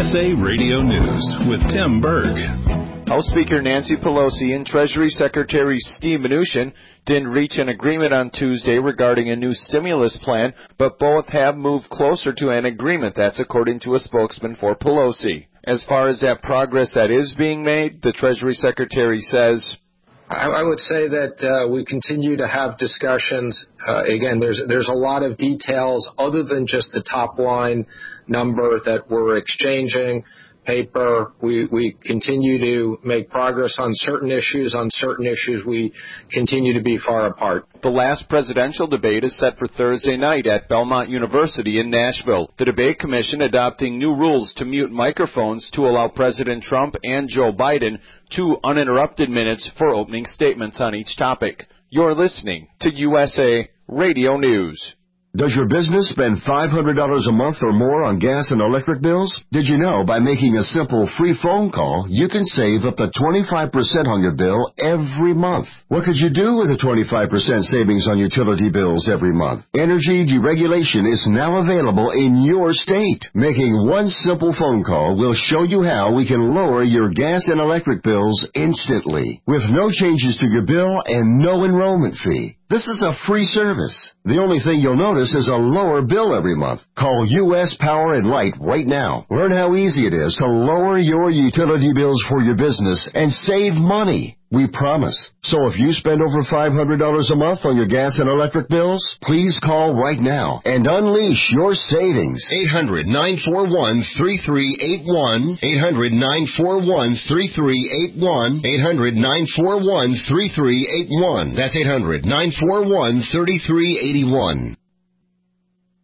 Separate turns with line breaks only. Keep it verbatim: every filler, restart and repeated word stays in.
S A Radio News with Tim Berg.
House Speaker Nancy Pelosi and Treasury Secretary Steve Mnuchin didn't reach an agreement on Tuesday regarding a new stimulus plan, but both have moved closer to an agreement. That's according to a spokesman for Pelosi. As far as that progress that is being made, the Treasury Secretary says,
I, I would say that uh, we continue to have discussions. Uh, again, there's there's a lot of details other than just the top line number that we're exchanging. Paper. We, we continue to make progress on certain issues. On certain issues, we continue to be far apart.
The last presidential debate is set for Thursday night at Belmont University in Nashville. The debate commission adopting new rules to mute microphones to allow President Trump and Joe Biden two uninterrupted minutes for opening statements on each topic. You're listening to U S A Radio News.
Does your business spend five hundred dollars a month or more on gas and electric bills? Did you know by making a simple free phone call, you can save up to twenty-five percent on your bill every month? What could you do with a twenty-five percent savings on utility bills every month? Energy deregulation is now available in your state. Making one simple phone call will show you how we can lower your gas and electric bills instantly, with no changes to your bill and no enrollment fee. This is a free service. The only thing you'll notice is a lower bill every month. Call U S Power and Light right now. Learn how easy it is to lower your utility bills for your business and save money. We promise. So if you spend over five hundred dollars a month on your gas and electric bills, please call right now and unleash your savings.
eight hundred, nine four one, three three eight one. eight hundred, nine four one, three three eight one. eight hundred, nine four one, three three eight one. That's eight hundred, nine four one, three three eight one.